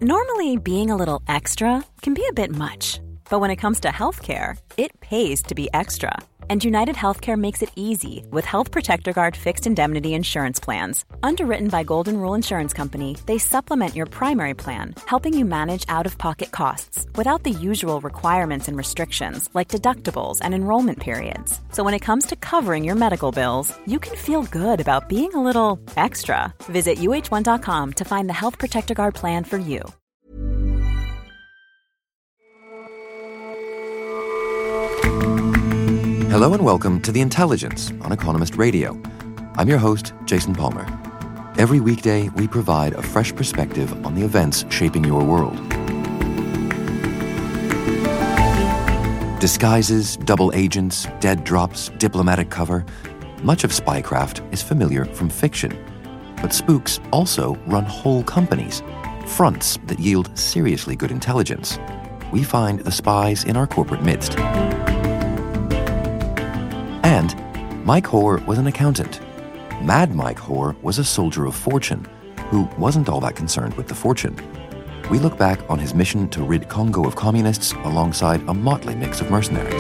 Normally, being a little extra can be a bit much, but when it comes to healthcare, it pays to be extra. And United Healthcare makes it easy with Health Protector Guard fixed indemnity insurance plans. Underwritten by Golden Rule Insurance Company, they supplement your primary plan, helping you manage out-of-pocket costs without the usual requirements and restrictions like deductibles and enrollment periods. So when it comes to covering your medical bills, you can feel good about being a little extra. Visit uh1.com to find the Health Protector Guard plan for you. Hello and welcome to The Intelligence on Economist Radio. I'm your host, Jason Palmer. Every weekday, we provide a fresh perspective on the events shaping your world. Disguises, double agents, dead drops, diplomatic cover. Much of spycraft is familiar from fiction. But spooks also run whole companies, fronts that yield seriously good intelligence. We find the spies in our corporate midst. And Mike Hoare was an accountant. Mad Mike Hoare was a soldier of fortune who wasn't all that concerned with the fortune. We look back on his mission to rid Congo of communists alongside a motley mix of mercenaries.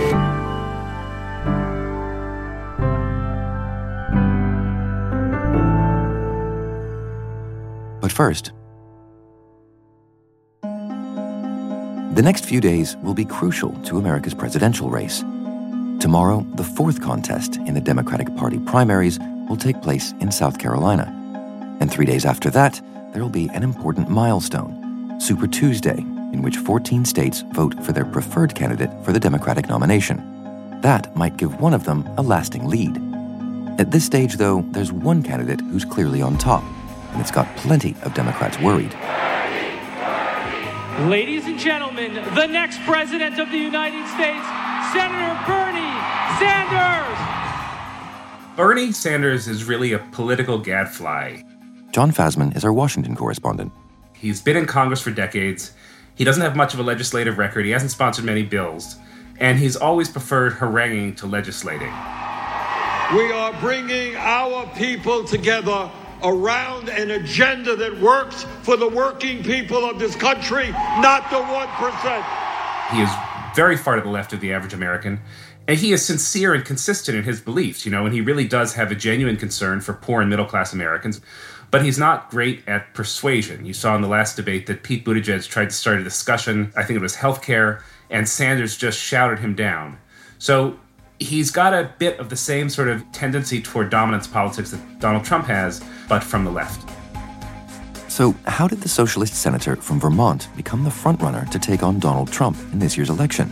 But first, the next few days will be crucial to America's presidential race. Tomorrow, the fourth contest in the Democratic Party primaries will take place in South Carolina. And 3 days after that, there will be an important milestone, Super Tuesday, in which 14 states vote for their preferred candidate for the Democratic nomination. That might give one of them a lasting lead. At this stage, though, there's one candidate who's clearly on top, and it's got plenty of Democrats worried. Ladies and gentlemen, the next president of the United States, Senator Bernie Sanders! Bernie Sanders is really a political gadfly. John Fasman is our Washington correspondent. He's been in Congress for decades. He doesn't have much of a legislative record. He hasn't sponsored many bills. And he's always preferred haranguing to legislating. We are bringing our people together around an agenda that works for the working people of this country, not the 1%. He is very far to the left of the average American, and he is sincere and consistent in his beliefs, and he really does have a genuine concern for poor and middle-class Americans, but he's not great at persuasion. You saw in the last debate that Pete Buttigieg tried to start a discussion, I think it was healthcare, and Sanders just shouted him down. So he's got a bit of the same sort of tendency toward dominance politics that Donald Trump has, but from the left. So how did the socialist senator from Vermont become the frontrunner to take on Donald Trump in this year's election?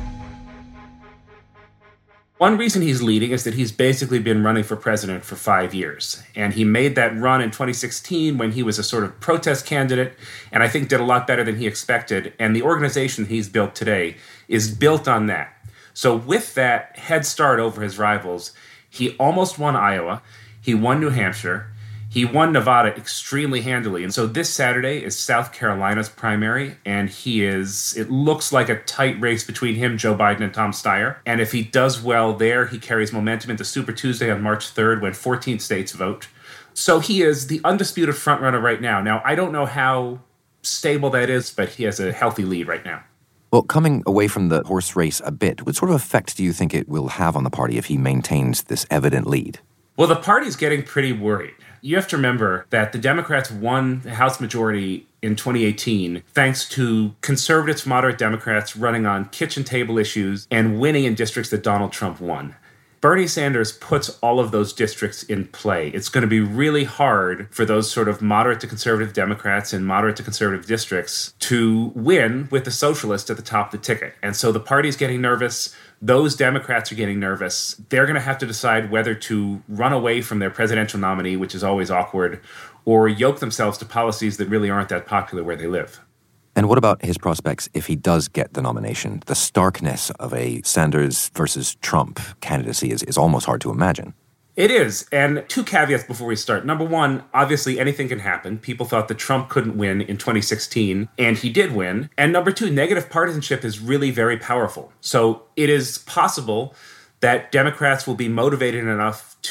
One reason he's leading is that he's basically been running for president for 5 years. And he made that run in 2016 when he was a sort of protest candidate, and I think did a lot better than he expected. And the organization he's built today is built on that. So with that head start over his rivals, he almost won Iowa, he won New Hampshire, he won Nevada extremely handily. And so this Saturday is South Carolina's primary, and it looks like a tight race between him, Joe Biden, and Tom Steyer. And if he does well there, he carries momentum into Super Tuesday on March 3rd when 14 states vote. So he is the undisputed frontrunner right now. Now, I don't know how stable that is, but he has a healthy lead right now. Well, coming away from the horse race a bit, what sort of effect do you think it will have on the party if he maintains this evident lead? Well, the party's getting pretty worried. You have to remember that the Democrats won the House majority in 2018 thanks to conservatives, moderate Democrats running on kitchen table issues and winning in districts that Donald Trump won. Bernie Sanders puts all of those districts in play. It's going to be really hard for those sort of moderate to conservative Democrats in moderate to conservative districts to win with the socialists at the top of the ticket. And so the party's getting nervous. Those Democrats are getting nervous. They're going to have to decide whether to run away from their presidential nominee, which is always awkward, or yoke themselves to policies that really aren't that popular where they live. And what about his prospects if he does get the nomination? The starkness of a Sanders versus Trump candidacy is almost hard to imagine. It is. And two caveats before we start. Number one, obviously anything can happen. People thought that Trump couldn't win in 2016, and he did win. And number two, negative partisanship is really very powerful. So it is possible that Democrats will be motivated enough to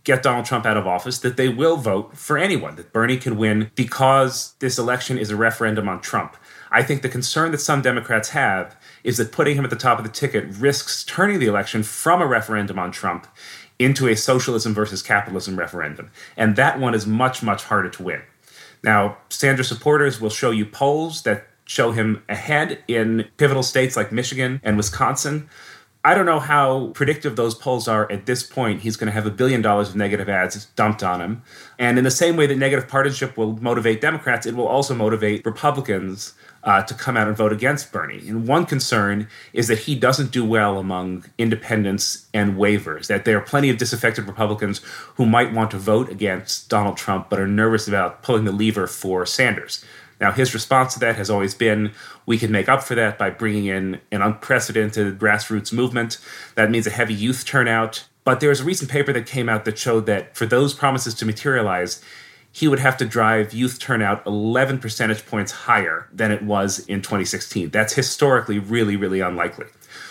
get Donald Trump out of office, that they will vote for anyone, that Bernie can win because this election is a referendum on Trump. I think the concern that some Democrats have is that putting him at the top of the ticket risks turning the election from a referendum on Trump into a socialism versus capitalism referendum. And that one is much, much harder to win. Now, Sanders supporters will show you polls that show him ahead in pivotal states like Michigan and Wisconsin. I don't know how predictive those polls are at this point. He's going to have $1 billion of negative ads dumped on him. And in the same way that negative partisanship will motivate Democrats, it will also motivate Republicans to come out and vote against Bernie. And one concern is that he doesn't do well among independents and waivers, that there are plenty of disaffected Republicans who might want to vote against Donald Trump but are nervous about pulling the lever for Sanders. Now, his response to that has always been, we can make up for that by bringing in an unprecedented grassroots movement. That means a heavy youth turnout. But there was a recent paper that came out that showed that for those promises to materialize, he would have to drive youth turnout 11 percentage points higher than it was in 2016. That's historically really, really unlikely.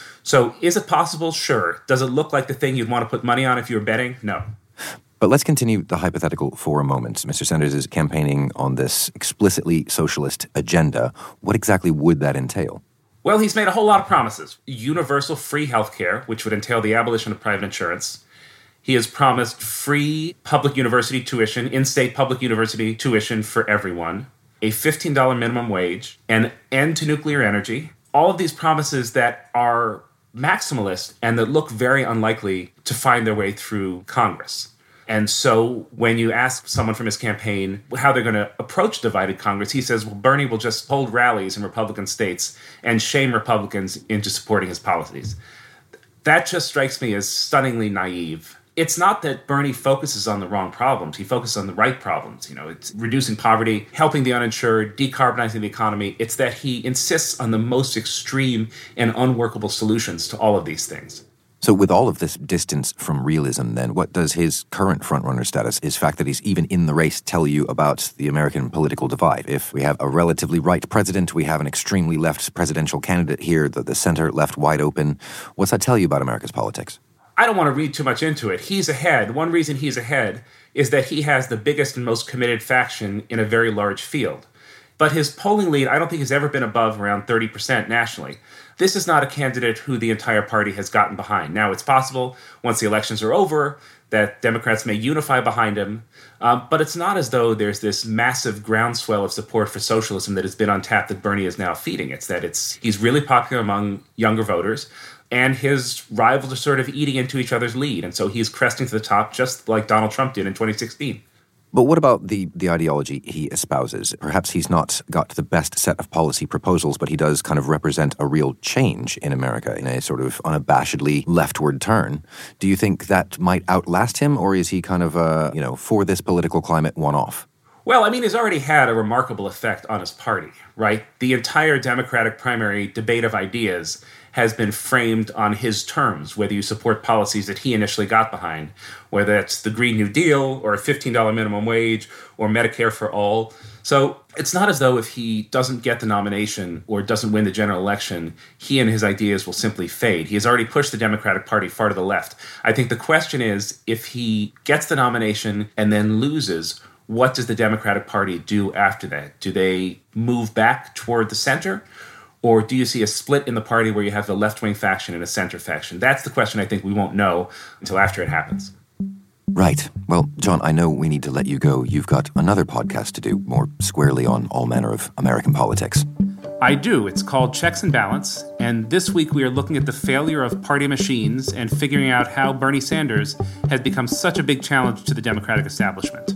So is it possible? Sure. Does it look like the thing you'd want to put money on if you were betting? No. But let's continue the hypothetical for a moment. Mr. Sanders is campaigning on this explicitly socialist agenda. What exactly would that entail? Well, he's made a whole lot of promises. Universal free health care, which would entail the abolition of private insurance. He has promised free public university tuition, in-state public university tuition for everyone, a $15 minimum wage, an end to nuclear energy. All of these promises that are maximalist and that look very unlikely to find their way through Congress. And so when you ask someone from his campaign how they're going to approach divided Congress, he says, well, Bernie will just hold rallies in Republican states and shame Republicans into supporting his policies. That just strikes me as stunningly naive. It's not that Bernie focuses on the wrong problems. He focuses on the right problems. It's reducing poverty, helping the uninsured, decarbonizing the economy. It's that he insists on the most extreme and unworkable solutions to all of these things. So with all of this distance from realism, then, what does his current frontrunner status, his fact that he's even in the race, tell you about the American political divide? If we have a relatively right president, we have an extremely left presidential candidate here, the center left wide open. What's that tell you about America's politics? I don't want to read too much into it. He's ahead. One reason he's ahead is that he has the biggest and most committed faction in a very large field. But his polling lead, I don't think, has ever been above around 30% nationally. This is not a candidate who the entire party has gotten behind. Now, it's possible, once the elections are over, that Democrats may unify behind him. But it's not as though there's this massive groundswell of support for socialism that has been untapped that Bernie is now feeding. It's that he's really popular among younger voters, and his rivals are sort of eating into each other's lead. And so he's cresting to the top just like Donald Trump did in 2016. But what about the ideology he espouses? Perhaps he's not got the best set of policy proposals, but he does kind of represent a real change in America in a sort of unabashedly leftward turn. Do you think that might outlast him, or is he kind of for this political climate, one-off? Well, I mean, he's already had a remarkable effect on his party, right? The entire Democratic primary debate of ideas has been framed on his terms, whether you support policies that he initially got behind, whether it's the Green New Deal or a $15 minimum wage or Medicare for all. So it's not as though if he doesn't get the nomination or doesn't win the general election, he and his ideas will simply fade. He has already pushed the Democratic Party far to the left. I think the question is, if he gets the nomination and then loses, what does the Democratic Party do after that? Do they move back toward the center? Or do you see a split in the party where you have the left-wing faction and a center faction? That's the question I think we won't know until after it happens. Right. Well, John, I know we need to let you go. You've got another podcast to do, more squarely on all manner of American politics. I do. It's called Checks and Balance. And this week we are looking at the failure of party machines and figuring out how Bernie Sanders has become such a big challenge to the Democratic establishment.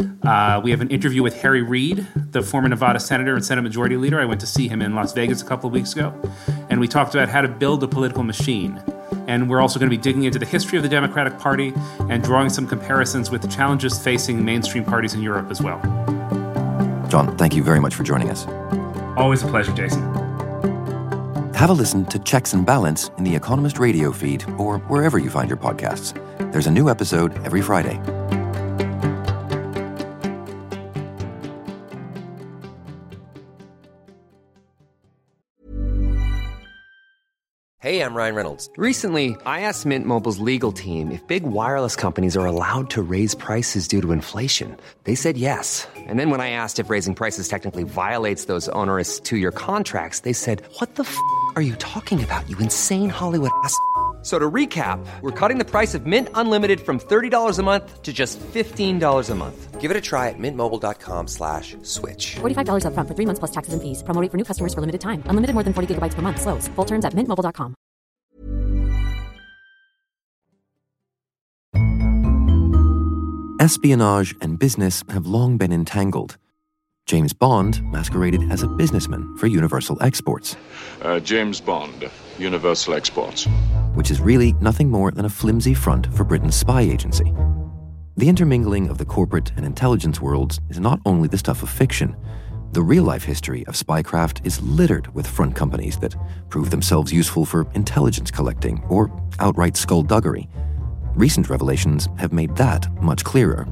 We have an interview with Harry Reid, the former Nevada senator and Senate Majority Leader. I went to see him in Las Vegas a couple of weeks ago. And we talked about how to build a political machine. And we're also going to be digging into the history of the Democratic Party and drawing some comparisons with the challenges facing mainstream parties in Europe as well. John, thank you very much for joining us. Always a pleasure, Jason. Have a listen to Checks and Balance in the Economist radio feed or wherever you find your podcasts. There's a new episode every Friday. Hey, I'm Ryan Reynolds. Recently, I asked Mint Mobile's legal team if big wireless companies are allowed to raise prices due to inflation. They said yes. And then when I asked if raising prices technically violates those onerous 2-year contracts, they said, "What the f*** are you talking about, you insane Hollywood ass f-" So to recap, we're cutting the price of Mint Unlimited from $30 a month to just $15 a month. Give it a try at mintmobile.com/switch. $45 up front for 3 months plus taxes and fees. Promo rate for new customers for limited time. Unlimited more than 40 gigabytes per month. Slows full terms at mintmobile.com. Espionage and business have long been entangled. James Bond masqueraded as a businessman for Universal Exports. James Bond, Universal Exports. Which is really nothing more than a flimsy front for Britain's spy agency. The intermingling of the corporate and intelligence worlds is not only the stuff of fiction. The real-life history of spycraft is littered with front companies that prove themselves useful for intelligence collecting or outright skullduggery. Recent revelations have made that much clearer.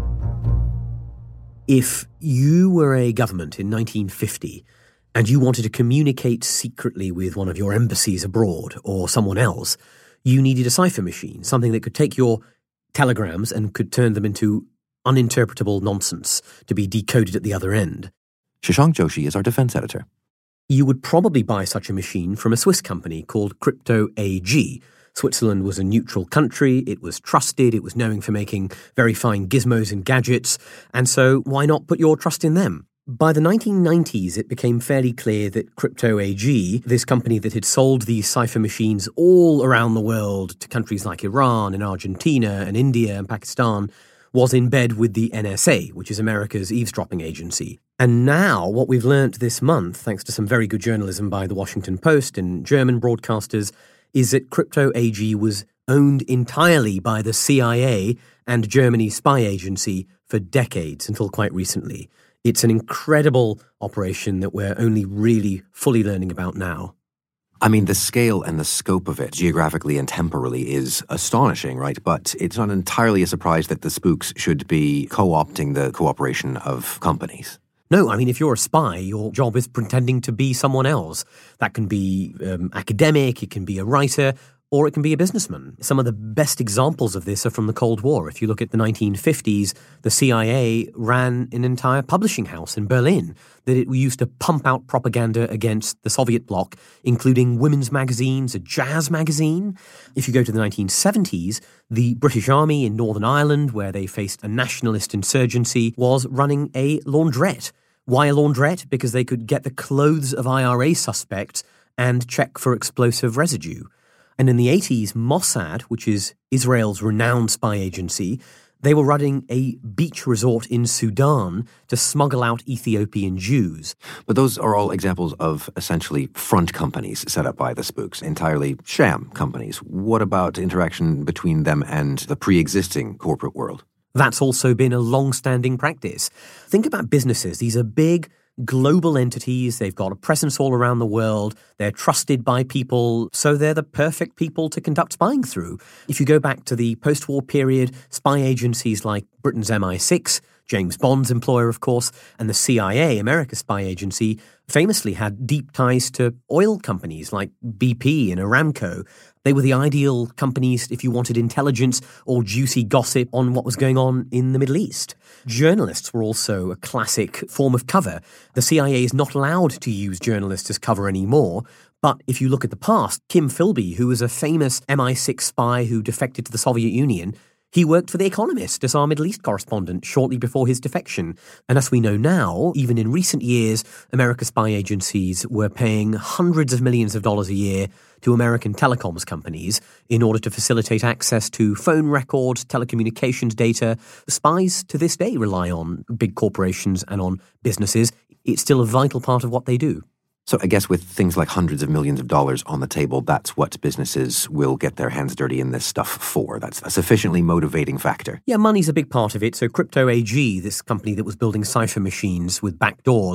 If you were a government in 1950 and you wanted to communicate secretly with one of your embassies abroad or someone else, you needed a cipher machine, something that could take your telegrams and could turn them into uninterpretable nonsense to be decoded at the other end. Shashank Joshi is our defense editor. You would probably buy such a machine from a Swiss company called Crypto AG. Switzerland was a neutral country, it was trusted, it was known for making very fine gizmos and gadgets, and so why not put your trust in them? By the 1990s, it became fairly clear that Crypto AG, this company that had sold these cipher machines all around the world to countries like Iran and Argentina and India and Pakistan, was in bed with the NSA, which is America's eavesdropping agency. And now, what we've learnt this month, thanks to some very good journalism by the Washington Post and German broadcasters, is that Crypto AG was owned entirely by the CIA and Germany's spy agency for decades, until quite recently. It's an incredible operation that we're only really fully learning about now. I mean, the scale and the scope of it, geographically and temporally, is astonishing, right? But it's not entirely a surprise that the spooks should be co-opting the cooperation of companies. No, I mean, if you're a spy, your job is pretending to be someone else. That can be academic, it can be a writer, or it can be a businessman. Some of the best examples of this are from the Cold War. If you look at the 1950s, the CIA ran an entire publishing house in Berlin that it used to pump out propaganda against the Soviet bloc, including women's magazines, a jazz magazine. If you go to the 1970s, the British Army in Northern Ireland, where they faced a nationalist insurgency, was running a laundrette. Why a laundrette? Because they could get the clothes of IRA suspects and check for explosive residue. And in the 80s, Mossad, which is Israel's renowned spy agency, they were running a beach resort in Sudan to smuggle out Ethiopian Jews. But those are all examples of essentially front companies set up by the spooks, entirely sham companies. What about interaction between them and the pre-existing corporate world? That's also been a long-standing practice. Think about businesses. These are big, global entities. They've got a presence all around the world. They're trusted by people, so they're the perfect people to conduct spying through. If you go back to the post-war period, spy agencies like Britain's MI6, James Bond's employer, of course, and the CIA, America's spy agency, famously had deep ties to oil companies like BP and Aramco. They were the ideal companies if you wanted intelligence or juicy gossip on what was going on in the Middle East. Journalists were also a classic form of cover. The CIA is not allowed to use journalists as cover anymore. But if you look at the past, Kim Philby, who was a famous MI6 spy who defected to the Soviet Union, he worked for The Economist as our Middle East correspondent shortly before his defection. And as we know now, even in recent years, America's spy agencies were paying hundreds of millions of dollars a year to American telecoms companies in order to facilitate access to phone records, telecommunications data. Spies to this day rely on big corporations and on businesses. It's still a vital part of what they do. So I guess with things like hundreds of millions of dollars on the table, that's what businesses will get their hands dirty in this stuff for. That's a sufficiently motivating factor. Yeah, money's a big part of it. So Crypto AG, this company that was building cipher machines with back doors,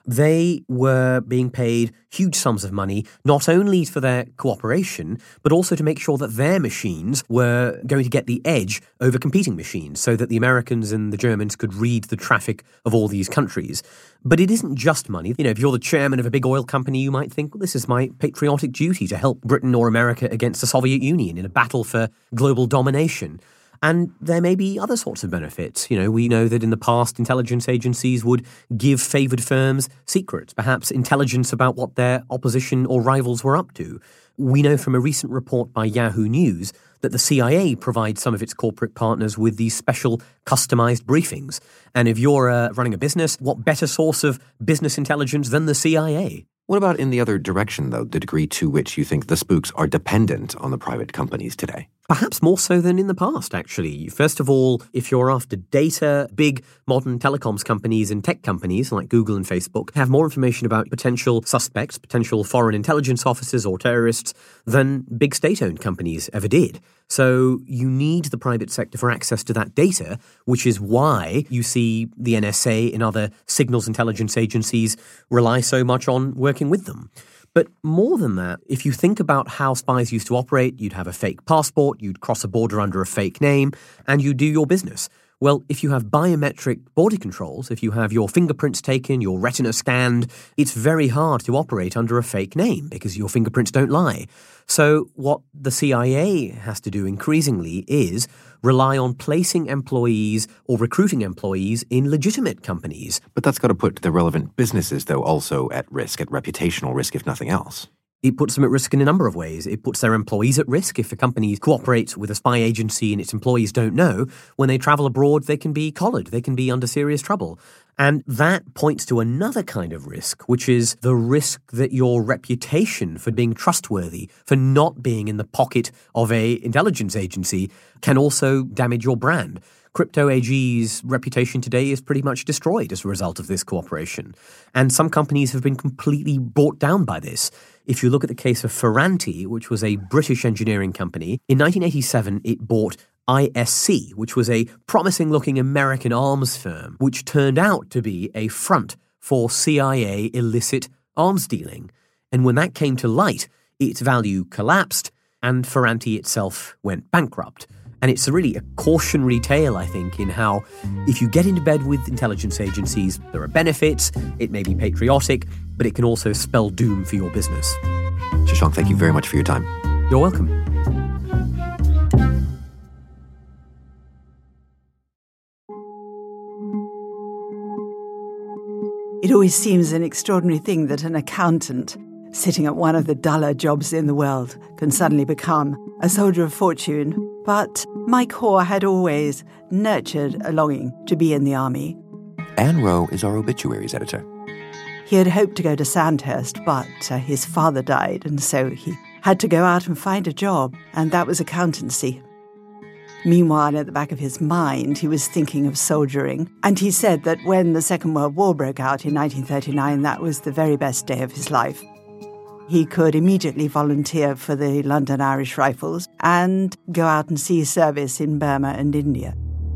They were being paid huge sums of money, not only for their cooperation, but also to make sure that their machines were going to get the edge over competing machines so that the Americans and the Germans could read the traffic of all these countries. But it isn't just money. If you're the chairman of a big oil company, you might think, well, this is my patriotic duty to help Britain or America against the Soviet Union in a battle for global domination. And there may be other sorts of benefits. We know that in the past, intelligence agencies would give favoured firms secrets, perhaps intelligence about what their opposition or rivals were up to. We know from a recent report by Yahoo News that the CIA provides some of its corporate partners with these special customized briefings. And if you're running a business, what better source of business intelligence than the CIA? What about in the other direction, though, the degree to which you think the spooks are dependent on the private companies today? Perhaps more so than in the past, actually. First of all, if you're after data, big modern telecoms companies and tech companies like Google and Facebook have more information about potential suspects, potential foreign intelligence officers or terrorists than big state-owned companies ever did. So you need the private sector for access to that data, which is why you see the NSA and other signals intelligence agencies rely so much on working with them. But more than that, if you think about how spies used to operate, you'd have a fake passport, you'd cross a border under a fake name, and you'd do your business. Well, if you have biometric border controls, if you have your fingerprints taken, your retina scanned, it's very hard to operate under a fake name because your fingerprints don't lie. So what the CIA has to do increasingly is rely on placing employees or recruiting employees in legitimate companies. But that's got to put the relevant businesses, though, also at risk, at reputational risk, if nothing else. It puts them at risk in a number of ways. It puts their employees at risk. If a company cooperates with a spy agency and its employees don't know, when they travel abroad, they can be collared. They can be under serious trouble. And that points to another kind of risk, which is the risk that your reputation for being trustworthy, for not being in the pocket of an intelligence agency, can also damage your brand. Crypto AG's reputation today is pretty much destroyed as a result of this cooperation. And some companies have been completely brought down by this. If you look at the case of Ferranti, which was a British engineering company, in 1987 it bought ISC, which was a promising-looking American arms firm, which turned out to be a front for CIA illicit arms dealing. And when that came to light, its value collapsed and Ferranti itself went bankrupt. And it's really a cautionary tale, I think, in how if you get into bed with intelligence agencies, there are benefits, it may be patriotic, but it can also spell doom for your business. Shashank, thank you very much for your time. You're welcome. It always seems an extraordinary thing that an accountant sitting at one of the duller jobs in the world can suddenly become a soldier of fortune. But Mike Hoare had always nurtured a longing to be in the army. Anne Rowe is our obituaries editor. He had hoped to go to Sandhurst, but his father died, and so he had to go out and find a job, and that was accountancy. Meanwhile, at the back of his mind, he was thinking of soldiering, and he said that when the Second World War broke out in 1939, that was the very best day of his life. He could immediately volunteer for the London Irish Rifles and go out and see service in Burma and India.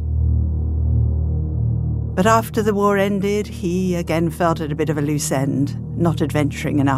But after the war ended, he again felt at a bit of a loose end, not adventuring enough.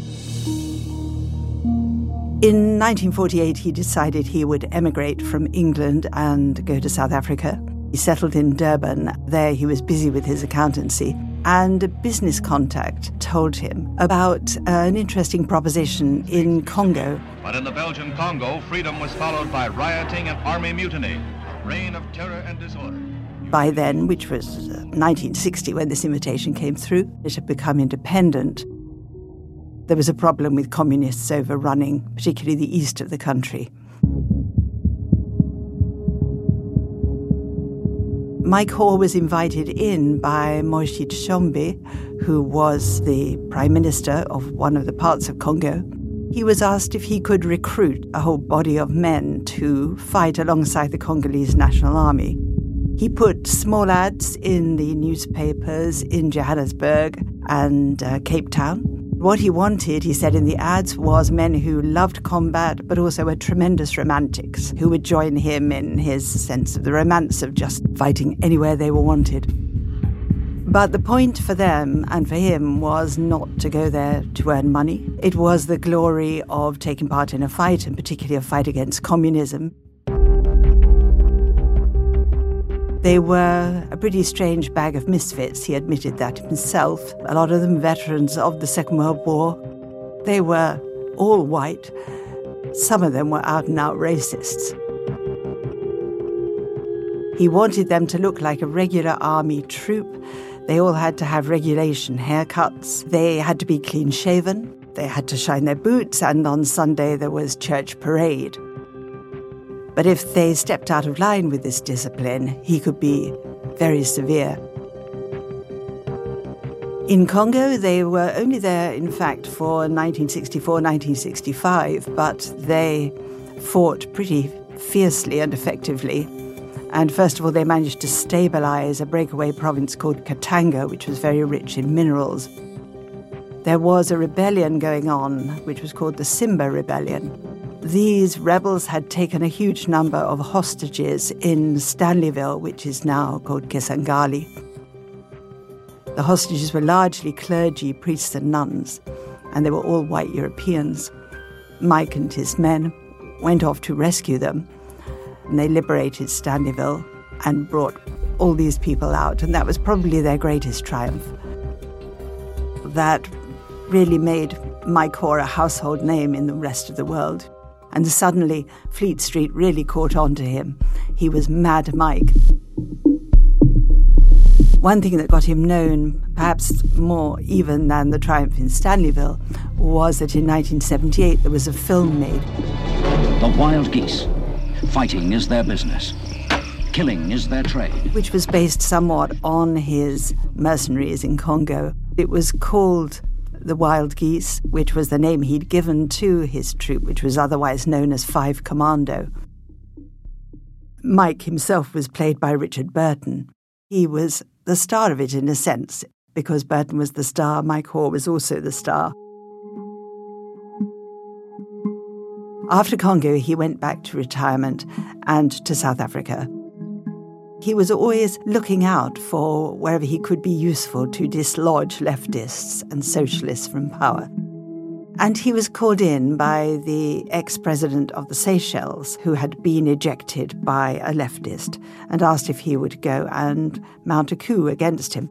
In 1948, he decided he would emigrate from England and go to South Africa. He settled in Durban. There he was busy with his accountancy, and a business contact told him about an interesting proposition in Congo. But in the Belgian Congo, freedom was followed by rioting and army mutiny, a reign of terror and disorder. By then, which was 1960 when this invitation came through, it had become independent. There was a problem with communists overrunning, particularly the east of the country. Mike Hoare was invited in by Moise Tshombe, who was the prime minister of one of the parts of Congo. He was asked if he could recruit a whole body of men to fight alongside the Congolese National Army. He put small ads in the newspapers in Johannesburg and Cape Town. What he wanted, he said in the ads, was men who loved combat but also were tremendous romantics who would join him in his sense of the romance of just fighting anywhere they were wanted. But the point for them and for him was not to go there to earn money. It was the glory of taking part in a fight, and particularly a fight against communism. They were a pretty strange bag of misfits. He admitted that himself. A lot of them veterans of the Second World War. They were all white. Some of them were out-and-out racists. He wanted them to look like a regular army troop. They all had to have regulation haircuts. They had to be clean-shaven. They had to shine their boots, and on Sunday there was church parade. But if they stepped out of line with this discipline, he could be very severe. In Congo, they were only there, in fact, for 1964-1965, but they fought pretty fiercely and effectively. And first of all, they managed to stabilize a breakaway province called Katanga, which was very rich in minerals. There was a rebellion going on, which was called the Simba Rebellion. These rebels had taken a huge number of hostages in Stanleyville, which is now called Kisangani. The hostages were largely clergy, priests and nuns, and they were all white Europeans. Mike and his men went off to rescue them, and they liberated Stanleyville and brought all these people out, and that was probably their greatest triumph. That really made Mike Hoare a household name in the rest of the world. And suddenly, Fleet Street really caught on to him. He was Mad Mike. One thing that got him known, perhaps more even than the triumph in Stanleyville, was that in 1978 there was a film made. The Wild Geese. Fighting is their business. Killing is their trade. Which was based somewhat on his mercenaries in Congo. It was called The Wild Geese, which was the name he'd given to his troop, which was otherwise known as 5 Commando. Mike himself was played by Richard Burton. He was the star of it in a sense. Because Burton was the star, Mike Hoare was also the star. After Congo, he went back to retirement and to South Africa. He was always looking out for wherever he could be useful to dislodge leftists and socialists from power. And he was called in by the ex-president of the Seychelles, who had been ejected by a leftist, and asked if he would go and mount a coup against him.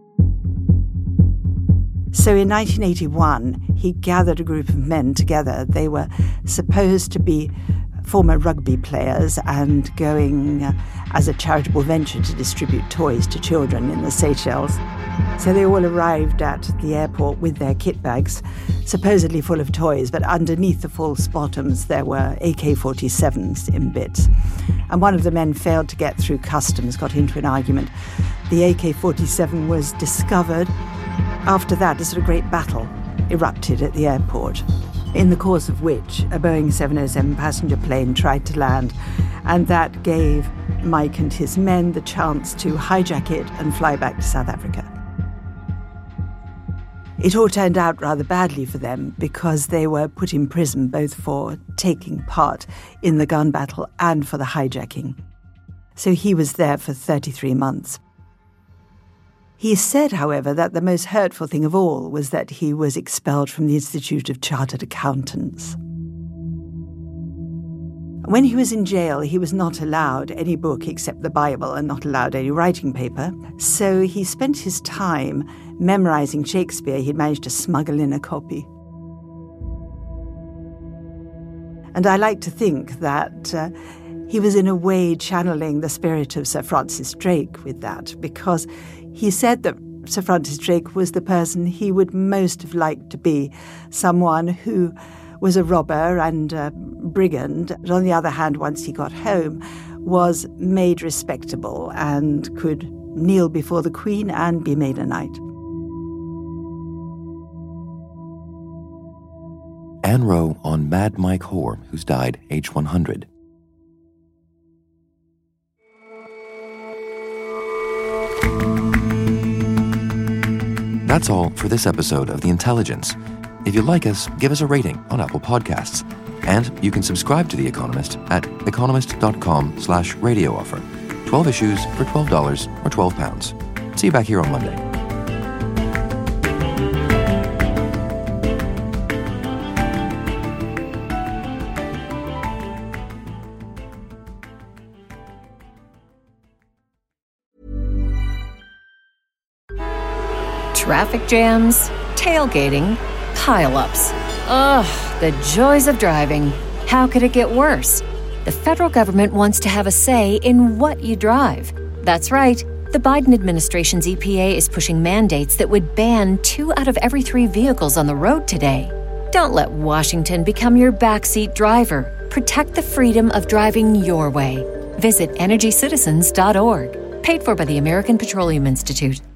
So in 1981, he gathered a group of men together. They were supposed to be former rugby players and going as a charitable venture to distribute toys to children in the Seychelles. So they all arrived at the airport with their kit bags, supposedly full of toys, but underneath the false bottoms there were AK-47s in bits. And one of the men failed to get through customs, got into an argument. The AK-47 was discovered. After that, a sort of great battle erupted at the airport, in the course of which a Boeing 707 passenger plane tried to land, and that gave Mike and his men the chance to hijack it and fly back to South Africa. It all turned out rather badly for them because they were put in prison both for taking part in the gun battle and for the hijacking. So he was there for 33 months. He said, however, that the most hurtful thing of all was that he was expelled from the Institute of Chartered Accountants. When he was in jail, he was not allowed any book except the Bible and not allowed any writing paper. So he spent his time memorizing Shakespeare. He'd managed to smuggle in a copy. And I like to think that he was in a way channeling the spirit of Sir Francis Drake with that, because he said that Sir Francis Drake was the person he would most have liked to be, someone who was a robber and a brigand, but on the other hand, once he got home, was made respectable and could kneel before the Queen and be made a knight. Anne Rowe on Mad Mike Hoare, who's died age 100. That's all for this episode of The Intelligence. If you like us, give us a rating on Apple Podcasts. And you can subscribe to The Economist at economist.com/radio offer. 12 issues for $12 or £12. See you back here on Monday. Traffic jams, tailgating, pile-ups. Ugh, the joys of driving. How could it get worse? The federal government wants to have a say in what you drive. That's right. The Biden administration's EPA is pushing mandates that would ban 2 out of every 3 vehicles on the road today. Don't let Washington become your backseat driver. Protect the freedom of driving your way. Visit EnergyCitizens.org. Paid for by the American Petroleum Institute.